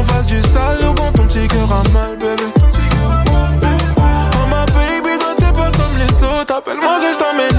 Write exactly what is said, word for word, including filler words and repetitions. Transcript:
qu'on fasse du sale ou quand ton petit cœur a mal, bébé. Oh ma baby, toi t'es pas comme les autres. Appelle-moi que je t'emmène